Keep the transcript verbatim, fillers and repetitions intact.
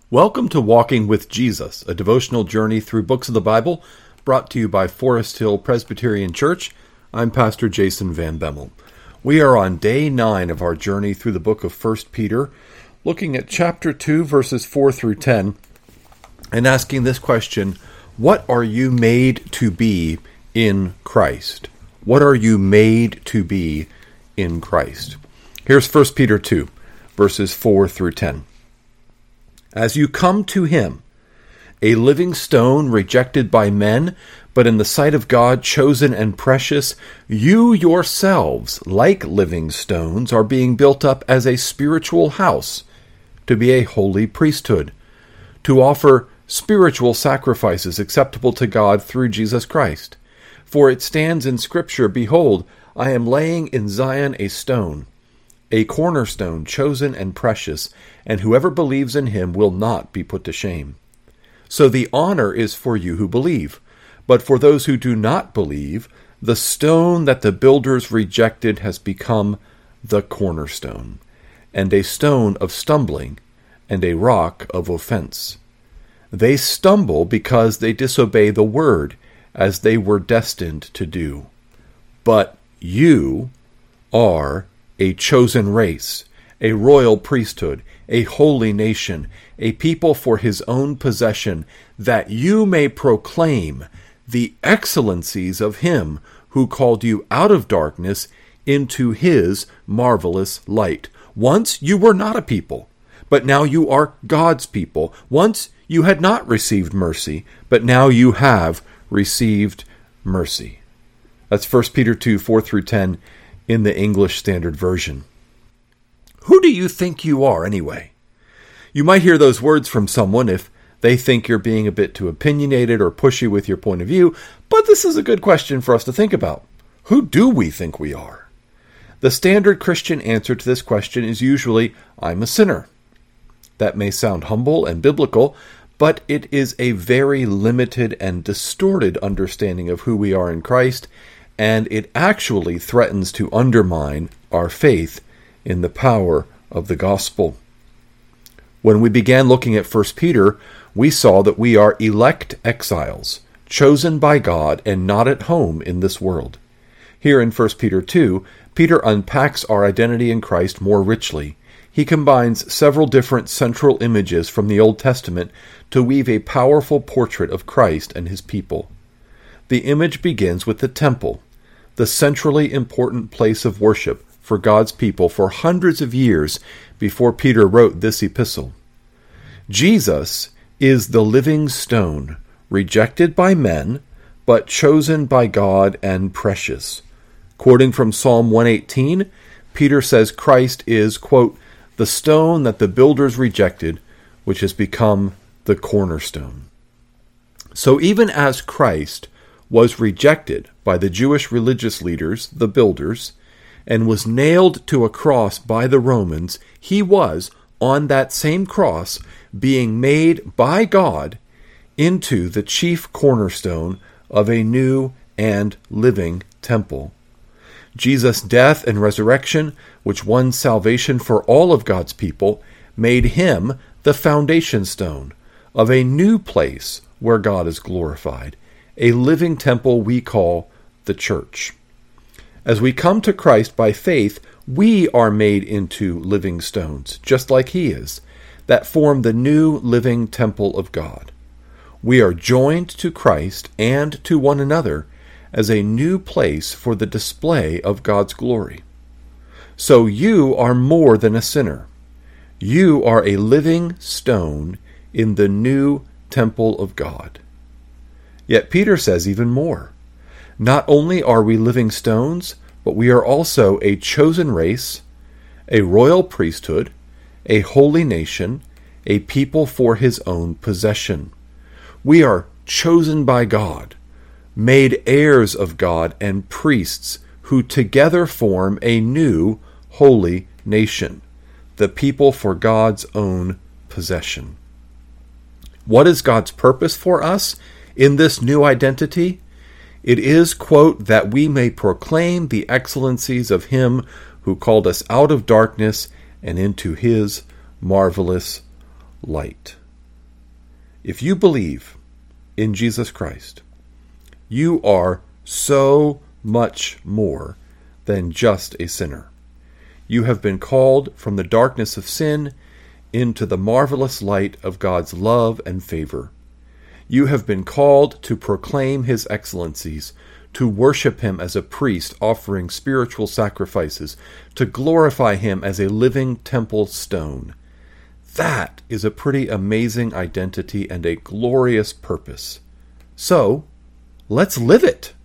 Welcome to Walking with Jesus, a devotional journey through books of the Bible, brought to you by Forest Hill Presbyterian Church. I'm Pastor Jason Van Bemmel. We are on day nine of our journey through the book of First Peter, looking at chapter two, verses four through ten, and asking this question: what are you made to be in Christ? What are you made to be in Christ? Here's First Peter two, verses four through ten. As you come to him, a living stone rejected by men, but in the sight of God chosen and precious, you yourselves, like living stones, are being built up as a spiritual house, to be a holy priesthood, to offer spiritual sacrifices acceptable to God through Jesus Christ. For it stands in Scripture, Behold, I am laying in Zion a stone, a cornerstone chosen and precious, and whoever believes in him will not be put to shame. So the honor is for you who believe. But for those who do not believe, the stone that the builders rejected has become the cornerstone, and a stone of stumbling, and a rock of offense. They stumble because they disobey the word, as they were destined to do. But you are a chosen race, a royal priesthood, a holy nation, a people for his own possession, that you may proclaim the excellencies of him who called you out of darkness into his marvelous light. Once you were not a people, but now you are God's people. Once you had not received mercy, but now you have received mercy. That's First Peter two, four through ten in the English Standard Version. Who do you think you are, anyway? You might hear those words from someone if they think you're being a bit too opinionated or pushy with your point of view, but this is a good question for us to think about. Who do we think we are? The standard Christian answer to this question is usually, I'm a sinner. That may sound humble and biblical, but it is a very limited and distorted understanding of who we are in Christ, and it actually threatens to undermine our faith in the power of the gospel. When we began looking at First Peter, we saw that we are elect exiles, chosen by God and not at home in this world. Here in First Peter two, Peter unpacks our identity in Christ more richly. He combines several different central images from the Old Testament to weave a powerful portrait of Christ and his people. The image begins with the temple, the centrally important place of worship for God's people for hundreds of years before Peter wrote this epistle. Jesus is the living stone, rejected by men, but chosen by God and precious. Quoting from Psalm one eighteen, Peter says Christ is, quote, the stone that the builders rejected, which has become the cornerstone. So even as Christ was rejected by the Jewish religious leaders, the builders, and was nailed to a cross by the Romans, he was, on that same cross, being made by God into the chief cornerstone of a new and living temple. Jesus' death and resurrection, which won salvation for all of God's people, made him the foundation stone of a new place where God is glorified, a living temple we call the church. As we come to Christ by faith, we are made into living stones, just like he is, that form the new living temple of God. We are joined to Christ and to one another as a new place for the display of God's glory. So you are more than a sinner. You are a living stone in the new temple of God. Yet Peter says even more. Not only are we living stones, but we are also a chosen race, a royal priesthood, a holy nation, a people for his own possession. We are chosen by God, made heirs of God and priests who together form a new holy nation, the people for God's own possession. What is God's purpose for us in this new identity? It is, quote, that we may proclaim the excellencies of him who called us out of darkness and into his marvelous light. If you believe in Jesus Christ, you are so much more than just a sinner. You have been called from the darkness of sin into the marvelous light of God's love and favor. You have been called to proclaim His excellencies, to worship Him as a priest offering spiritual sacrifices, to glorify Him as a living temple stone. That is a pretty amazing identity and a glorious purpose. So, let's live it!